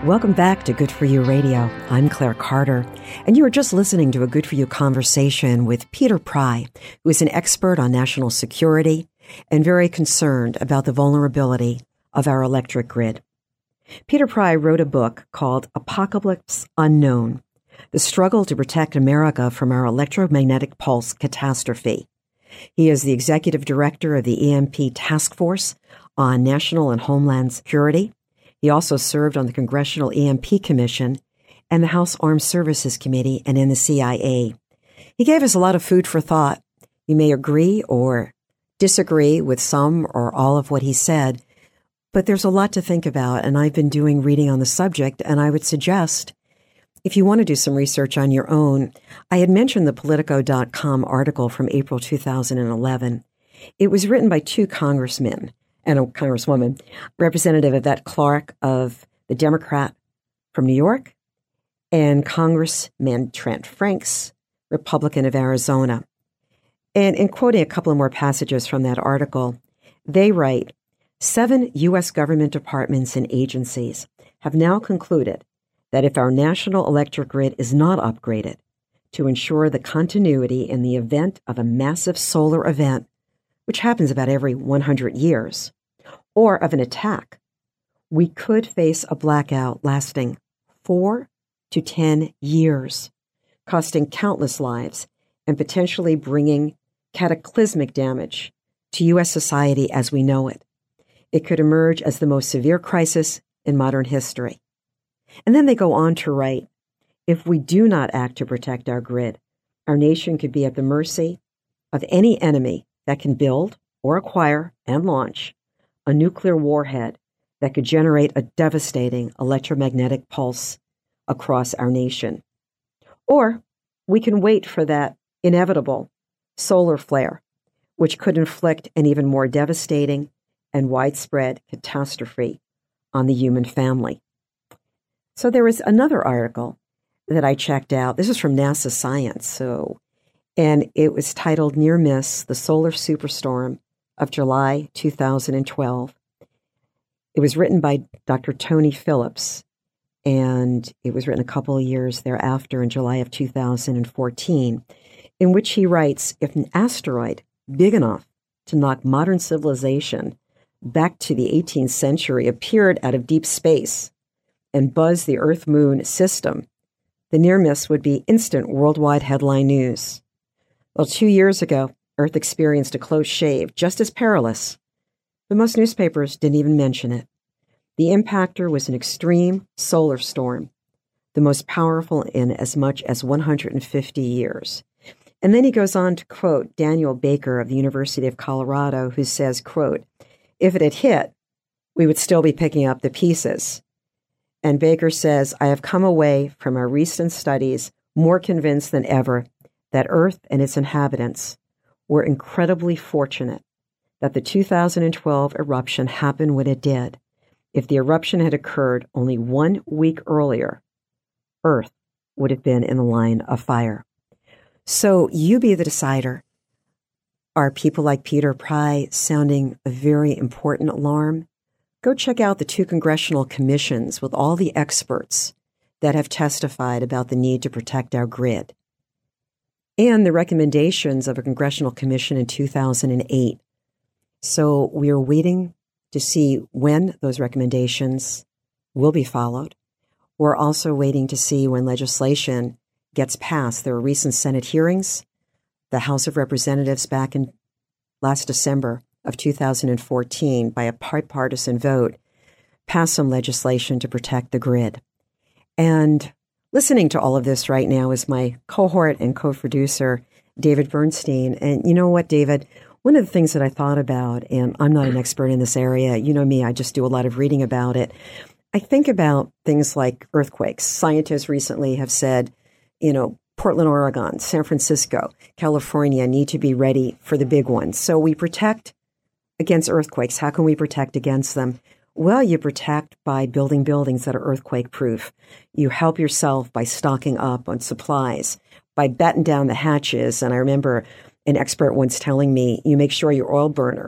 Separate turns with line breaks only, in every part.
Welcome back to Good For You Radio. I'm Claire Carter, and you are just listening to a Good For You conversation with Peter Pry, who is an expert on national security and very concerned about the vulnerability of our electric grid. Peter Pry wrote a book called Apocalypse Unknown: The Struggle to Protect America from Our Electromagnetic Pulse Catastrophe. He is the executive director of the EMP Task Force on National and Homeland Security. He also served on the Congressional EMP Commission and the House Armed Services Committee and in the CIA. He gave us a lot of food for thought. You may agree or disagree with some or all of what he said, but there's a lot to think about, and I've been doing reading on the subject, and I would suggest, if you want to do some research on your own, I had mentioned the Politico.com article from April 2011. It was written by two congressmen and a congresswoman, Representative Yvette Clarke of the Democrat from New York, and Congressman Trent Franks, Republican of Arizona. And in quoting a couple of more passages from that article, they write, 7 U.S. government departments and agencies have now concluded that if our national electric grid is not upgraded to ensure the continuity in the event of a massive solar event, which happens about every 100 years, or of an attack, we could face a blackout lasting 4 to 10 years, costing countless lives and potentially bringing cataclysmic damage to U.S. society as we know it. It could emerge as the most severe crisis in modern history. And then they go on to write, if we do not act to protect our grid, our nation could be at the mercy of any enemy that can build or acquire and launch a nuclear warhead that could generate a devastating electromagnetic pulse across our nation. Or we can wait for that inevitable solar flare, which could inflict an even more devastating and widespread catastrophe on the human family. So there was another article that I checked out. This is from NASA Science, and it was titled Near Miss, the Solar Superstorm of July 2012. It was written by Dr. Tony Phillips, and it was written a couple of years thereafter in July of 2014, in which he writes, if an asteroid big enough to knock modern civilization back to the 18th century appeared out of deep space and buzzed the Earth-Moon system, the near miss would be instant worldwide headline news. Well, 2 years ago, Earth experienced a close shave, just as perilous, but most newspapers didn't even mention it. The impactor was an extreme solar storm, the most powerful in as much as 150 years. And then he goes on to quote Daniel Baker of the University of Colorado, who says, quote, if it had hit, we would still be picking up the pieces. And Baker says, I have come away from our recent studies more convinced than ever that Earth and its inhabitants were incredibly fortunate that the 2012 eruption happened when it did. If the eruption had occurred only 1 week earlier, Earth would have been in the line of fire. So you be the decider. Are people like Peter Pry sounding a very important alarm? Go check out the 2 congressional commissions with all the experts that have testified about the need to protect our grid, and the recommendations of a congressional commission in 2008. So we are waiting to see when those recommendations will be followed. We're also waiting to see when legislation gets passed. There were recent Senate hearings. The House of Representatives back in last December of 2014, by a bipartisan vote, passed some legislation to protect the grid. And listening to all of this right now is my cohort and co-producer, David Bernstein. And you know what, David? One of the things that I thought about, and I'm not an expert in this area, you know me, I just do a lot of reading about it. I think about things like earthquakes. Scientists recently have said, Portland, Oregon, San Francisco, California need to be ready for the big ones. So we protect against earthquakes. How can we protect against them? Well, you protect by building buildings that are earthquake-proof. You help yourself by stocking up on supplies, by batten down the hatches. And I remember an expert once telling me, you make sure your oil burner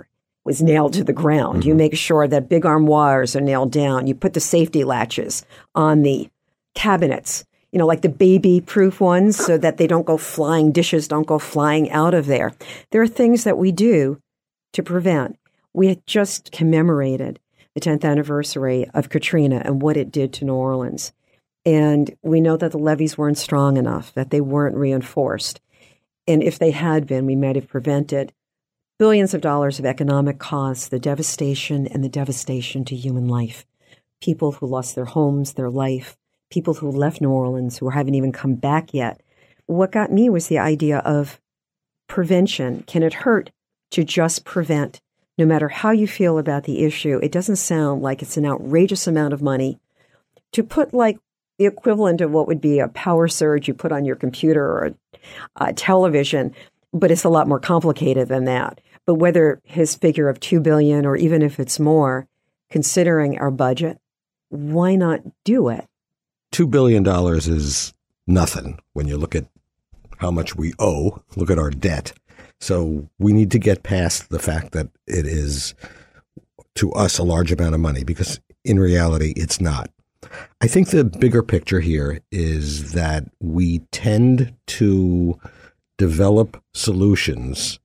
was nailed to the ground. You make sure that big arm wires are nailed down. You put the safety latches on the cabinets, like the baby-proof ones so that they don't go flying, dishes don't go flying out of there. There are things that we do to prevent. We had just commemorated the 10th anniversary of Katrina and what it did to New Orleans. And we know that the levees weren't strong enough, that they weren't reinforced. And if they had been, we might have prevented billions of dollars of economic costs, the devastation and the devastation to human life. People who lost their homes, their life, people who left New Orleans who haven't even come back yet. What got me was the idea of prevention. Can it hurt to just prevent? No matter how you feel about the issue, it doesn't sound like it's an outrageous amount of money to put like the equivalent of what would be a power surge you put on your computer or a television, but it's a lot more complicated than that. But whether his figure of $2 billion or even if it's more, considering our budget, why not do it?
$2 billion is nothing when you look at how much we owe, look at our debt. So we need to get past the fact that it is, to us, a large amount of money, because in reality, it's not. I think the bigger picture here is that we tend to develop solutions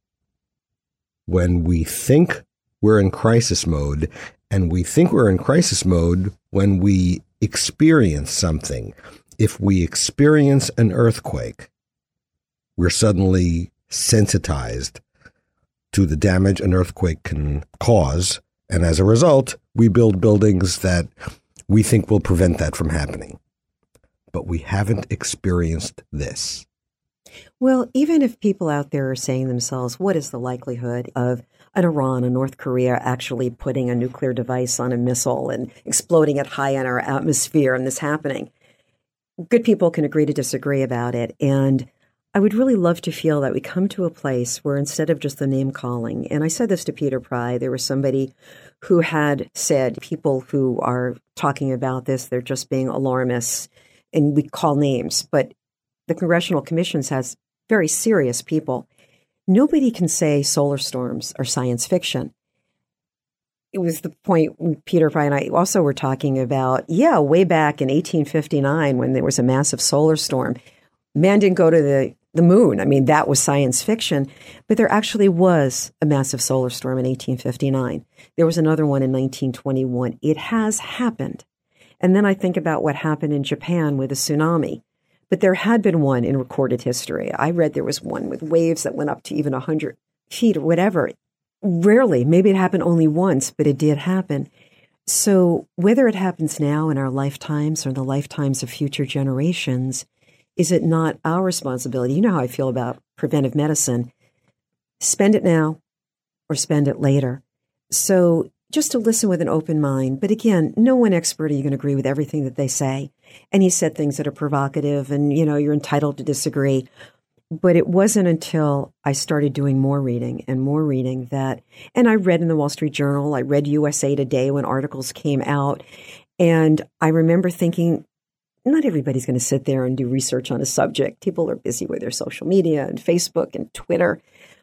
when we think we're in crisis mode, and we think we're in crisis mode when we experience something. If we experience an earthquake, we're suddenly sensitized to the damage an earthquake can cause. And as a result, we build buildings that we think will prevent that from happening. But we haven't experienced this.
Well, even if people out there are saying to themselves, what is the likelihood of an Iran, a North Korea actually putting a nuclear device on a missile and exploding it high in our atmosphere and this happening? Good people can agree to disagree about it. And I would really love to feel that we come to a place where instead of just the name calling, and I said this to Peter Pry, there was somebody who had said people who are talking about this, they're just being alarmists and we call names. But the Congressional Commissions has very serious people. Nobody can say solar storms are science fiction. It was the point Peter Pry and I also were talking about, way back in 1859 when there was a massive solar storm. Man didn't go to the moon. I mean, that was science fiction. But there actually was a massive solar storm in 1859. There was another one in 1921. It has happened. And then I think about what happened in Japan with a tsunami. But there had been one in recorded history. I read there was one with waves that went up to even 100 feet or whatever. Rarely, maybe it happened only once, but it did happen. So whether it happens now in our lifetimes or the lifetimes of future generations, is it not our responsibility? You know how I feel about preventive medicine. Spend it now or spend it later. So just to listen with an open mind. But again, no one expert are you going to agree with everything that they say. And he said things that are provocative and, you're entitled to disagree. But it wasn't until I started doing more reading that, and I read in the Wall Street Journal, I read USA Today when articles came out. And I remember thinking, not everybody's going to sit there and do research on a subject. People are busy with their social media and Facebook and Twitter.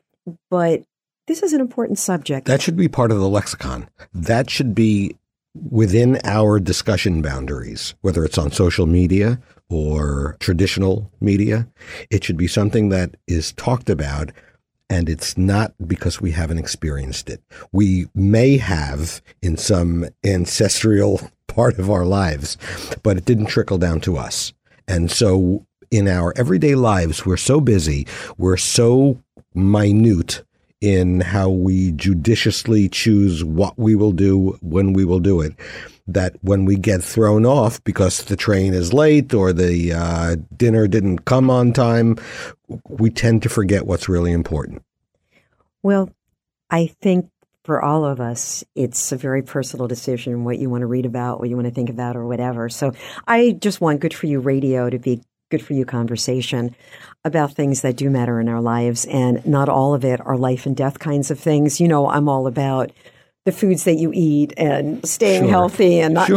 But this is an important subject.
That should be part of the lexicon. That should be within our discussion boundaries, whether it's on social media or traditional media. It should be something that is talked about, and it's not because we haven't experienced it. We may have in some ancestral part of our lives, but it didn't trickle down to us. And so in our everyday lives, we're so busy, we're so minute in how we judiciously choose what we will do, when we will do it, that when we get thrown off because the train is late or the dinner didn't come on time, we tend to forget what's really important.
Well, I think for all of us, it's a very personal decision what you want to read about, what you want to think about, or whatever. So I just want Good For You Radio to be Good For You conversation about things that do matter in our lives. And not all of it are life and death kinds of things. I'm all about the foods that you eat and staying
Sure.
healthy and not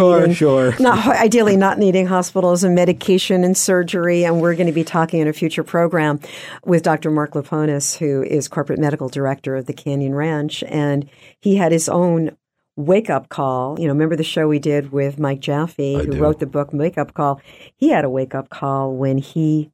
ideally not needing hospitals and medication and surgery. And we're going to be talking in a future program with Dr. Mark Laponis, who is corporate medical director of the Canyon Ranch. And he had his own wake-up call. Remember the show we did with Mike Jaffe, who wrote the book Wake-Up Call? He had a wake-up call when he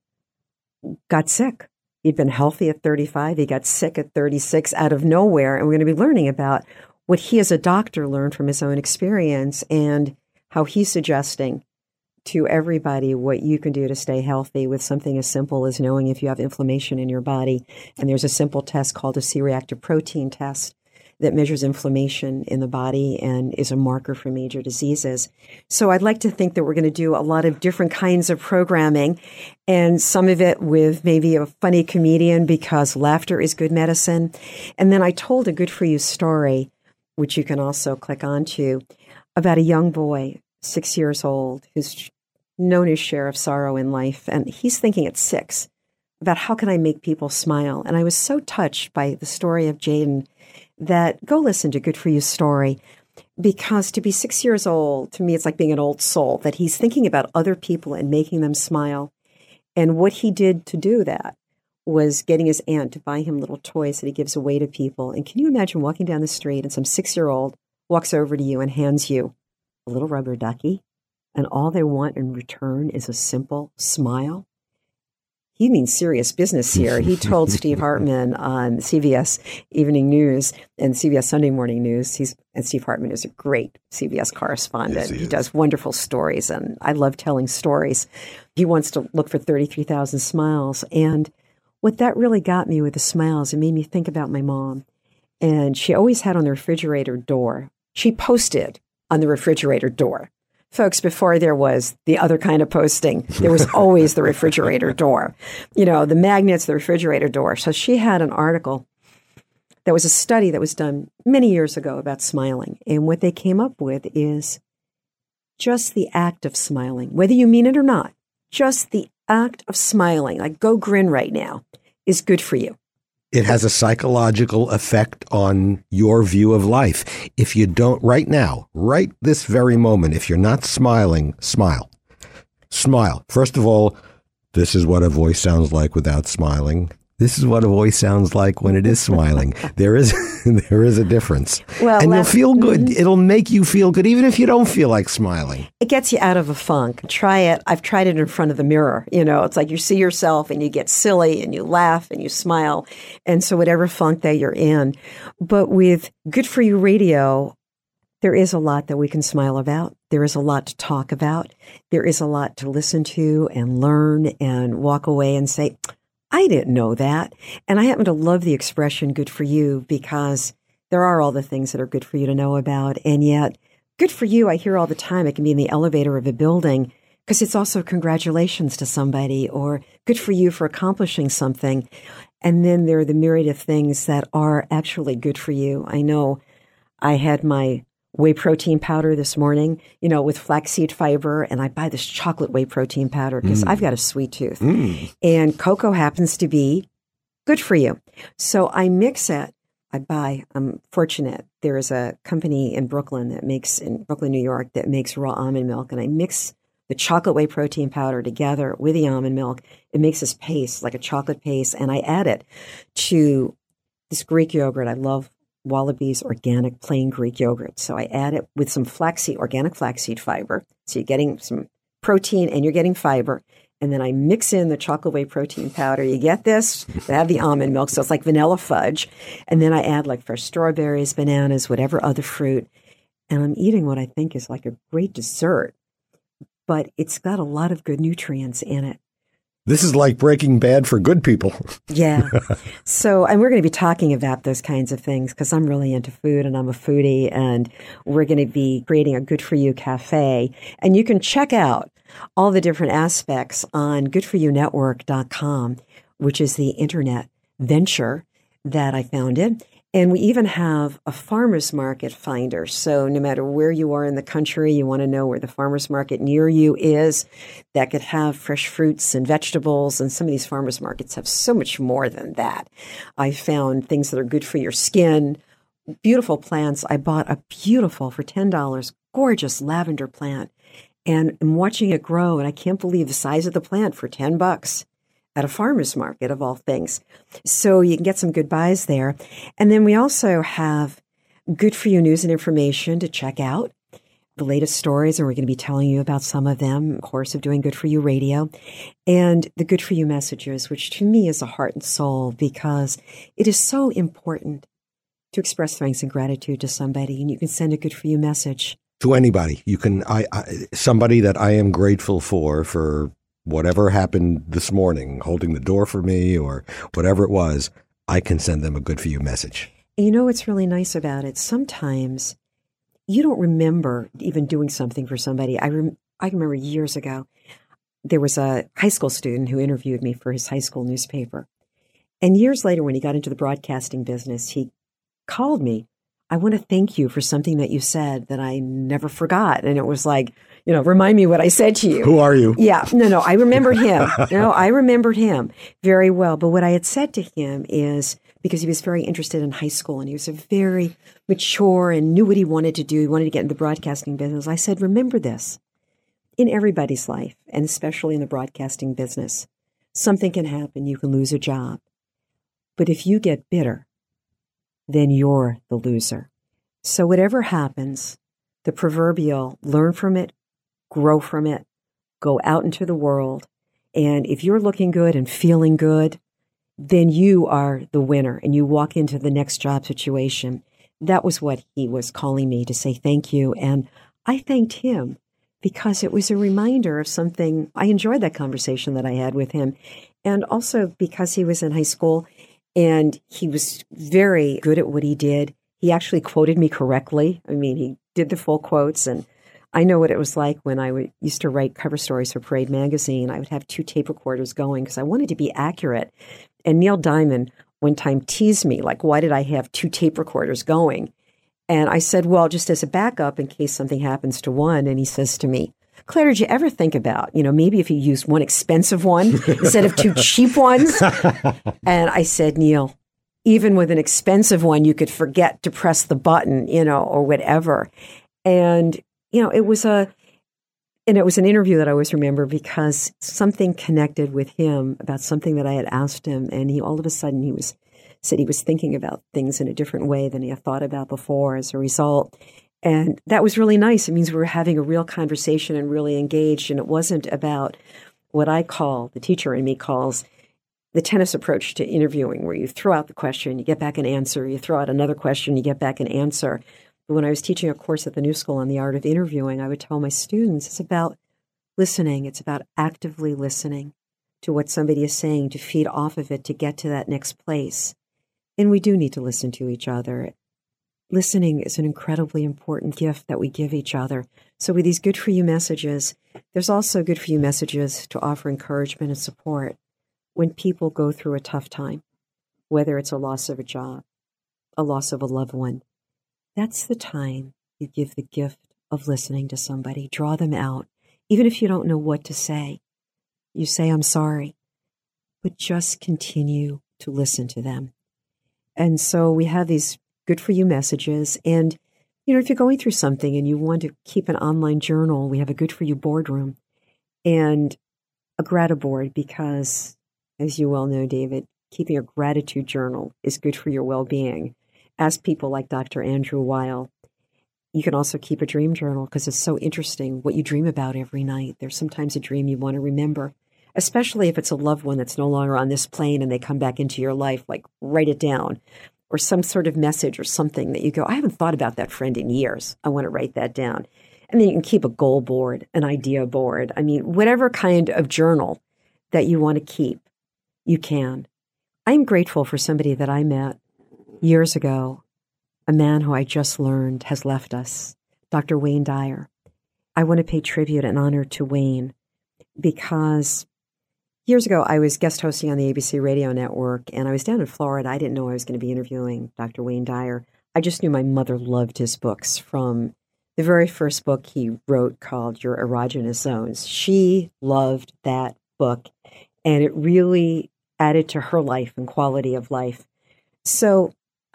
got sick. He'd been healthy at 35. He got sick at 36 out of nowhere. And we're going to be learning about what he as a doctor learned from his own experience and how he's suggesting to everybody what you can do to stay healthy with something as simple as knowing if you have inflammation in your body. And there's a simple test called a C-reactive protein test that measures inflammation in the body and is a marker for major diseases. So I'd like to think that we're going to do a lot of different kinds of programming, and some of it with maybe a funny comedian, because laughter is good medicine. And then I told a good for you story, which you can also click onto, about a young boy, 6 years old, who's known his share of sorrow in life. And he's thinking at 6 about how can I make people smile. And I was so touched by the story of Jaden that go listen to Good For You story, because to be 6 years old, to me, it's like being an old soul, that he's thinking about other people and making them smile. And what he did to do that was getting his aunt to buy him little toys that he gives away to people. And can you imagine walking down the street and some 6-year-old walks over to you and hands you a little rubber ducky, and all they want in return is a simple smile? He means serious business here. He told Steve Hartman on CBS Evening News and CBS Sunday Morning News. And Steve Hartman is a great CBS correspondent.
Yes,
he does wonderful stories, and I love telling stories. He wants to look for 33,000 smiles. And what that really got me with the smiles, it made me think about my mom. And she always had on the refrigerator door, she posted on the refrigerator door. Folks, before there was the other kind of posting, there was always the refrigerator door. The magnets, the refrigerator door. So she had an article that was a study that was done many years ago about smiling. And what they came up with is just the act of smiling, whether you mean it or not, just the act of smiling, like go grin right now, is good for you.
It has a psychological effect on your view of life. If you don't, right now, right this very moment, if you're not smiling, smile. Smile. First of all, this is what a voice sounds like without smiling. This is what a voice sounds like when it is smiling. There is a difference.
Well,
and you'll feel good. Mm-hmm. It'll make you feel good, even if you don't feel like smiling.
It gets you out of a funk. Try it. I've tried it in front of the mirror. It's like you see yourself and you get silly and you laugh and you smile. And so whatever funk that you're in. But with Good For You Radio, there is a lot that we can smile about. There is a lot to talk about. There is a lot to listen to and learn and walk away and say, I didn't know that. And I happen to love the expression good for you, because there are all the things that are good for you to know about. And yet, good for you, I hear all the time. It can be in the elevator of a building, because it's also congratulations to somebody, or good for you for accomplishing something. And then there are the myriad of things that are actually good for you. I know I had my whey protein powder this morning, with flaxseed fiber, and I buy this chocolate whey protein powder because I've got a sweet tooth. And cocoa happens to be good for you. So I mix it. I'm fortunate. There is a company in Brooklyn, New York, that makes raw almond milk, and I mix the chocolate whey protein powder together with the almond milk. It makes this paste, like a chocolate paste, and I add it to this Greek yogurt. I love Wallabies organic plain Greek yogurt. So I add it with some organic flaxseed fiber. So you're getting some protein and you're getting fiber. And then I mix in the chocolate whey protein powder. You get this? I have the almond milk, so it's like vanilla fudge. And then I add like fresh strawberries, bananas, whatever other fruit. And I'm eating what I think is like a great dessert. But it's got a lot of good nutrients in it.
This is like Breaking Bad for good people.
Yeah. So, and we're going to be talking about those kinds of things because I'm really into food and I'm a foodie, and we're going to be creating a Good For You cafe. And you can check out all the different aspects on goodforyouNetwork.com, which is the internet venture that I founded. And we even have a farmer's market finder. So no matter where you are in the country, you want to know where the farmer's market near you is that could have fresh fruits and vegetables. And some of these farmer's markets have so much more than that. I found things that are good for your skin, beautiful plants. I bought a beautiful, for $10, gorgeous lavender plant. And I'm watching it grow, and I can't believe the size of the plant for $10 at a farmer's market, of all things. So you can get some good buys there. And then we also have good for you news and information to check out. The latest stories, and we're going to be telling you about some of them, of course, of doing Good For You Radio, and the Good For You messages, which to me is a heart and soul, because it is so important to express thanks and gratitude to somebody, and you can send a Good For You message
to anybody. You can, somebody that I am grateful for whatever happened this morning, holding the door for me or whatever it was, I can send them a Good For You message.
And you know what's really nice about it? Sometimes you don't remember even doing something for somebody. I remember years ago, there was a high school student who interviewed me for his high school newspaper. And years later, when he got into the broadcasting business, he called me. I want to thank you for something that you said that I never forgot. And it was like, remind me what I said to you.
Who are you?
Yeah, no, I remembered him. I remembered him very well. But what I had said to him is, because he was very interested in high school and he was a very mature and knew what he wanted to do. He wanted to get into the broadcasting business. I said, remember this, in everybody's life, and especially in the broadcasting business, something can happen. You can lose a job. But if you get bitter, then you're the loser. So whatever happens, the proverbial learn from it, grow from it, go out into the world. And if you're looking good and feeling good, then you are the winner and you walk into the next job situation. That was what he was calling me to say thank you. And I thanked him because it was a reminder of something. I enjoyed that conversation that I had with him. And also because he was in hise school and he was very good at what he did. He actually quoted me correctly. I mean, he did the full quotes. And I know what it was like when I used to write cover stories for Parade magazine. I would have 2 tape recorders going because I wanted to be accurate. And Neil Diamond one time teased me, like, why did I have 2 tape recorders going? And I said, well, just as a backup in case something happens to one. And he says to me, Claire, did you ever think about, maybe if you used one expensive one instead of 2 cheap ones? And I said, Neil, even with an expensive one, you could forget to press the button, or whatever. And, it was an interview that I always remember because something connected with him about something that I had asked him. And he, all of a sudden, said he was thinking about things in a different way than he had thought about before as a result. And that was really nice. It means we were having a real conversation and really engaged. And it wasn't about what I call, the teacher in me calls, the tennis approach to interviewing, where you throw out the question, you get back an answer, you throw out another question, you get back an answer. But when I was teaching a course at the New School on the art of interviewing, I would tell my students it's about listening. It's about actively listening to what somebody is saying, to feed off of it, to get to that next place. And we do need to listen to each other. Listening is an incredibly important gift that we give each other. So with these Good For You messages, there's also Good For You messages to offer encouragement and support when people go through a tough time, whether it's a loss of a job, a loss of a loved one. That's the time you give the gift of listening to somebody. Draw them out. Even if you don't know what to say, you say, I'm sorry, but just continue to listen to them. And so we have these Good For You messages. And, if you're going through something and you want to keep an online journal, we have a Good For You boardroom and a gratiboard because, as you well know, David, keeping a gratitude journal is good for your well-being. Ask people like Dr. Andrew Weil. You can also keep a dream journal because it's so interesting what you dream about every night. There's sometimes a dream you want to remember, especially if it's a loved one that's no longer on this plane and they come back into your life, like write it down. Or some sort of message or something that you go, I haven't thought about that friend in years. I want to write that down. And then you can keep a goal board, an idea board. I mean, whatever kind of journal that you want to keep, you can. I'm grateful for somebody that I met years ago, a man who I just learned has left us, Dr. Wayne Dyer. I want to pay tribute and honor to Wayne because years ago, I was guest hosting on the ABC radio network, and I was down in Florida. I didn't know I was going to be interviewing Dr. Wayne Dyer. I just knew my mother loved his books from the very first book he wrote called Your Erogenous Zones. She loved that book, and it really added to her life and quality of life. So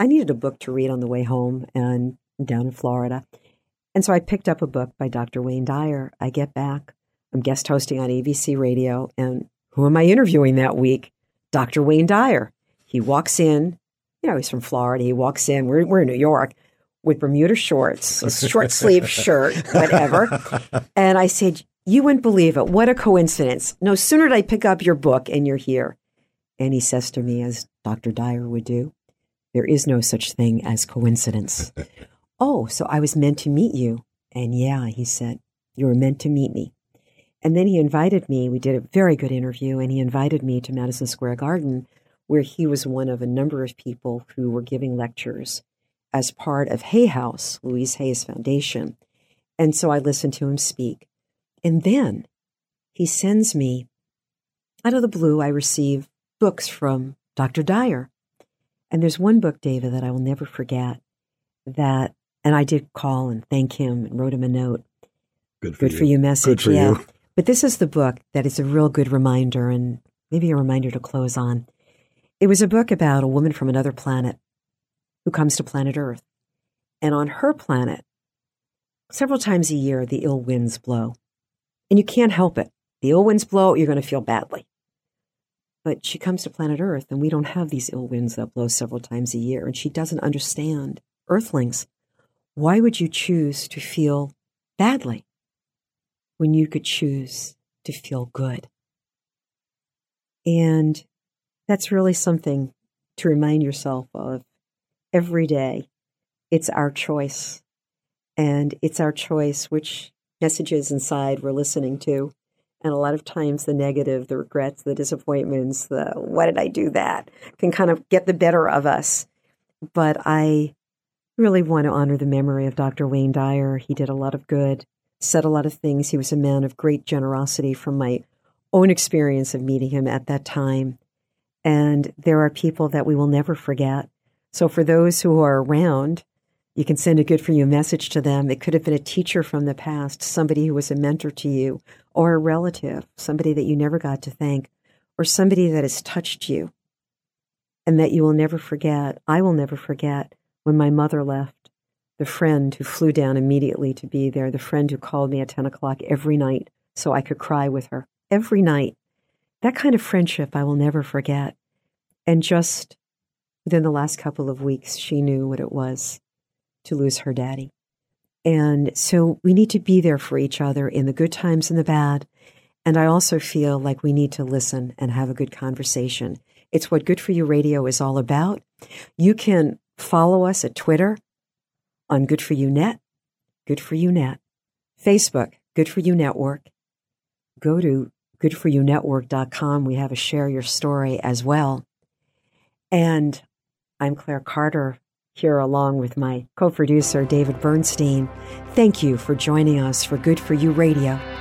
I needed a book to read on the way home and down in Florida. And so I picked up a book by Dr. Wayne Dyer. I get back. I'm guest hosting on ABC Radio. And who am I interviewing that week? Dr. Wayne Dyer. He walks in. He's from Florida. He walks in. We're in New York with Bermuda shorts, a short sleeve shirt, whatever. And I said, you wouldn't believe it. What a coincidence. No sooner did I pick up your book and you're here. And he says to me, as Dr. Dyer would do, there is no such thing as coincidence. Oh, so I was meant to meet you. And yeah, he said, you were meant to meet me. And then he invited me. We did a very good interview, and he invited me to Madison Square Garden, where he was one of a number of people who were giving lectures as part of Hay House, Louise Hay's Foundation. And so I listened to him speak. And then he sends me, out of the blue, I receive books from Dr. Dyer. And there's one book, David, that I will never forget, and I did call and thank him and wrote him a note. Good for you message.
Good for you.
But this is the book that is a real good reminder, and maybe a reminder to close on. It was a book about a woman from another planet who comes to planet Earth. And on her planet, several times a year, the ill winds blow. And you can't help it. The ill winds blow, you're going to feel badly. But she comes to planet Earth, and we don't have these ill winds that blow several times a year. And she doesn't understand. Earthlings, why would you choose to feel badly when you could choose to feel good? And that's really something to remind yourself of every day. It's our choice. And it's our choice which messages inside we're listening to. And a lot of times the negative, the regrets, the disappointments, the why did I do that, can kind of get the better of us. But I really want to honor the memory of Dr. Wayne Dyer. He did a lot of good, said a lot of things. He was a man of great generosity from my own experience of meeting him at that time. And there are people that we will never forget. So for those who are around, you can send a good for you message to them. It could have been a teacher from the past, somebody who was a mentor to you, or a relative, somebody that you never got to thank, or somebody that has touched you and that you will never forget. I will never forget when my mother left, the friend who flew down immediately to be there, the friend who called me at 10 o'clock every night so I could cry with her every night. That kind of friendship I will never forget. And just within the last couple of weeks, she knew what it was to lose her daddy. And so we need to be there for each other in the good times and the bad. And I also feel like we need to listen and have a good conversation. It's what Good For You Radio is all about. You can follow us at Twitter on Good For You Net, Good For You Net, Facebook, Good For You Network. Go to goodforyouNetwork.com. We have a Share Your Story as well. And I'm Claire Carter, here along with my co-producer, David Bernstein. Thank you for joining us for Good For You Radio.